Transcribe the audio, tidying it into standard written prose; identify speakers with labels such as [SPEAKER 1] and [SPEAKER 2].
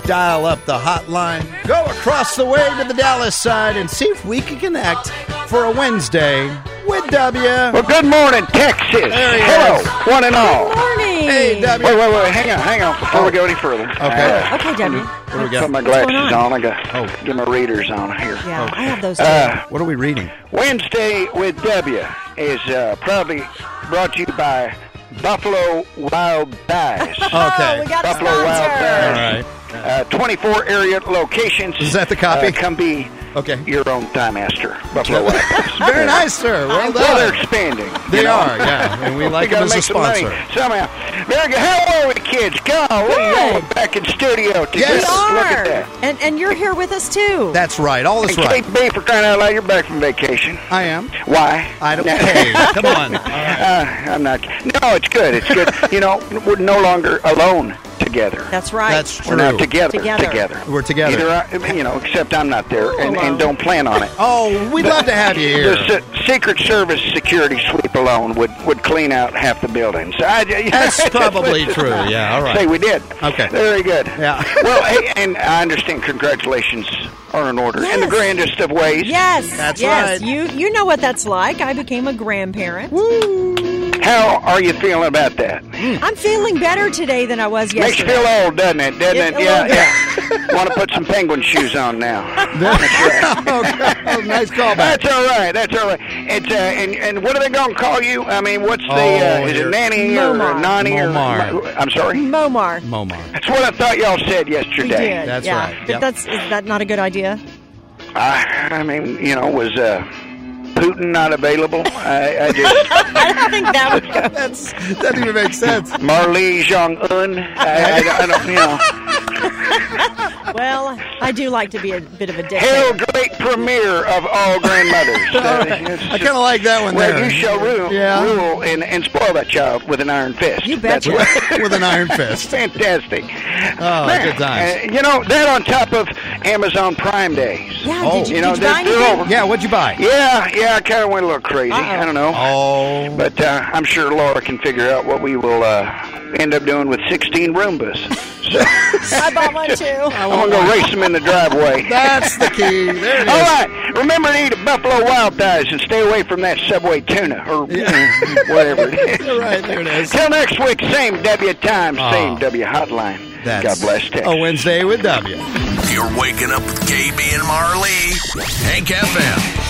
[SPEAKER 1] dial up the hotline, go across the way to the Dallas side, and see if we can connect for a Wednesday with W.
[SPEAKER 2] Well, good morning, Texas.
[SPEAKER 1] Hello,
[SPEAKER 2] one and all.
[SPEAKER 3] Good morning.
[SPEAKER 1] Hey, W.
[SPEAKER 2] Wait, hang on, before we go any further.
[SPEAKER 1] Okay.
[SPEAKER 3] Okay, W.
[SPEAKER 1] What do we got?
[SPEAKER 2] Put my
[SPEAKER 3] What's going
[SPEAKER 2] glasses
[SPEAKER 3] on?
[SPEAKER 2] on. I got get my readers on here.
[SPEAKER 3] Yeah, I have those too.
[SPEAKER 1] What are we reading?
[SPEAKER 2] Wednesday with W is proudly brought to you by Buffalo Wild Thighs.
[SPEAKER 1] Okay.
[SPEAKER 3] We got a
[SPEAKER 2] Buffalo Wild
[SPEAKER 3] sponsor.
[SPEAKER 1] All right.
[SPEAKER 2] 24 area locations.
[SPEAKER 1] Is that the copy?
[SPEAKER 2] Come be
[SPEAKER 1] Okay.
[SPEAKER 2] your own thigh master. Buffalo Wild Thighs.
[SPEAKER 1] Very nice, sir. Well
[SPEAKER 2] Well, they're
[SPEAKER 1] done.
[SPEAKER 2] expanding.
[SPEAKER 1] They
[SPEAKER 2] you know?
[SPEAKER 1] are, yeah. And we like
[SPEAKER 2] We
[SPEAKER 1] them
[SPEAKER 2] gotta
[SPEAKER 1] as a
[SPEAKER 2] make some money
[SPEAKER 1] sponsor.
[SPEAKER 2] somehow. Very good. How are we, kids? Golly,
[SPEAKER 3] Good.
[SPEAKER 2] we're back in studio together.
[SPEAKER 1] Yes.
[SPEAKER 3] We
[SPEAKER 2] Look
[SPEAKER 3] are.
[SPEAKER 2] at that.
[SPEAKER 3] And you're here with us too.
[SPEAKER 1] That's right. All is
[SPEAKER 2] And
[SPEAKER 1] right.
[SPEAKER 2] KB, for crying out loud, you're back from vacation.
[SPEAKER 1] I am.
[SPEAKER 2] Why?
[SPEAKER 1] I don't.
[SPEAKER 2] No.
[SPEAKER 1] Hey, come on.
[SPEAKER 2] I'm not. No, it's good. It's good. You know, we're no longer alone together.
[SPEAKER 3] That's right.
[SPEAKER 1] That's
[SPEAKER 2] We're now
[SPEAKER 1] true.
[SPEAKER 2] together.
[SPEAKER 3] Together.
[SPEAKER 1] We're together.
[SPEAKER 2] Either except I'm not there, and
[SPEAKER 3] alone.
[SPEAKER 2] don't plan on it.
[SPEAKER 1] Oh, we'd love to have you here.
[SPEAKER 2] The Secret Service security sweep alone would clean out half the building. So
[SPEAKER 1] That's probably true. Yeah, all right.
[SPEAKER 2] Say we did.
[SPEAKER 1] Okay.
[SPEAKER 2] Very good.
[SPEAKER 1] Yeah.
[SPEAKER 2] Well, hey, and I understand congratulations are in order in the
[SPEAKER 3] Yes.
[SPEAKER 2] grandest of ways.
[SPEAKER 3] Yes.
[SPEAKER 1] That's
[SPEAKER 3] yes.
[SPEAKER 1] right.
[SPEAKER 3] You know what that's like. I became a grandparent.
[SPEAKER 2] How are you feeling about that?
[SPEAKER 3] I'm feeling better today than I was
[SPEAKER 2] Makes you
[SPEAKER 3] yesterday.
[SPEAKER 2] feel old, doesn't it? Doesn't it?
[SPEAKER 3] A
[SPEAKER 2] Yeah,
[SPEAKER 3] little
[SPEAKER 2] yeah. Want to put some penguin shoes on now.
[SPEAKER 1] Oh, nice callback.
[SPEAKER 2] That's all right. That's all right. It's and what are they going to call you? I mean, what's the is
[SPEAKER 1] here.
[SPEAKER 2] it nanny
[SPEAKER 3] Momar.
[SPEAKER 2] or nani
[SPEAKER 1] Momar.
[SPEAKER 2] or I'm sorry.
[SPEAKER 3] Momar.
[SPEAKER 1] Momar.
[SPEAKER 2] That's what I thought y'all said
[SPEAKER 3] We
[SPEAKER 2] yesterday.
[SPEAKER 3] did.
[SPEAKER 1] That's
[SPEAKER 3] yeah.
[SPEAKER 1] right.
[SPEAKER 3] But
[SPEAKER 1] Yep.
[SPEAKER 3] is that not a good idea?
[SPEAKER 2] I mean, you know, was Putin not available? I just
[SPEAKER 3] I don't think that would go.
[SPEAKER 1] That doesn't even make sense.
[SPEAKER 2] Marley Jong-un. I don't, you know.
[SPEAKER 3] Well, I do like to be a bit of a
[SPEAKER 2] Hail,
[SPEAKER 3] dictator.
[SPEAKER 2] great premier of all grandmothers.
[SPEAKER 1] I kind of like that one
[SPEAKER 2] Well,
[SPEAKER 1] there.
[SPEAKER 2] you shall rule,
[SPEAKER 1] Yeah.
[SPEAKER 2] rule and spoil that child with an iron fist.
[SPEAKER 3] You
[SPEAKER 2] That's
[SPEAKER 3] betcha.
[SPEAKER 2] what.
[SPEAKER 1] With an iron fist.
[SPEAKER 2] Fantastic.
[SPEAKER 1] Oh,
[SPEAKER 2] Man,
[SPEAKER 1] good times.
[SPEAKER 2] you know, that on top of Amazon Prime days.
[SPEAKER 3] Yeah,
[SPEAKER 1] Oh.
[SPEAKER 3] did you,
[SPEAKER 2] You know,
[SPEAKER 3] did you buy
[SPEAKER 2] they're
[SPEAKER 3] anything?
[SPEAKER 2] over.
[SPEAKER 1] Yeah, what'd you buy?
[SPEAKER 2] Yeah, I kind of went a little crazy.
[SPEAKER 3] Uh-oh.
[SPEAKER 2] I don't know.
[SPEAKER 1] Oh.
[SPEAKER 2] But I'm sure Laura can figure out what we will end up doing with 16 Roombas. So
[SPEAKER 3] I bought one too.
[SPEAKER 2] I'm going to go race them in the driveway.
[SPEAKER 1] That's the key. There it is.
[SPEAKER 2] All right. Remember to eat a Buffalo Wild Thighs and stay away from that Subway tuna or whatever it is.
[SPEAKER 1] You're right. There it is.
[SPEAKER 2] Till next week, same W time,
[SPEAKER 1] Oh.
[SPEAKER 2] same W hotline.
[SPEAKER 1] That's
[SPEAKER 2] God bless Texas.
[SPEAKER 1] a Wednesday with W.
[SPEAKER 4] You're waking up with KB and Marley. Hank FM.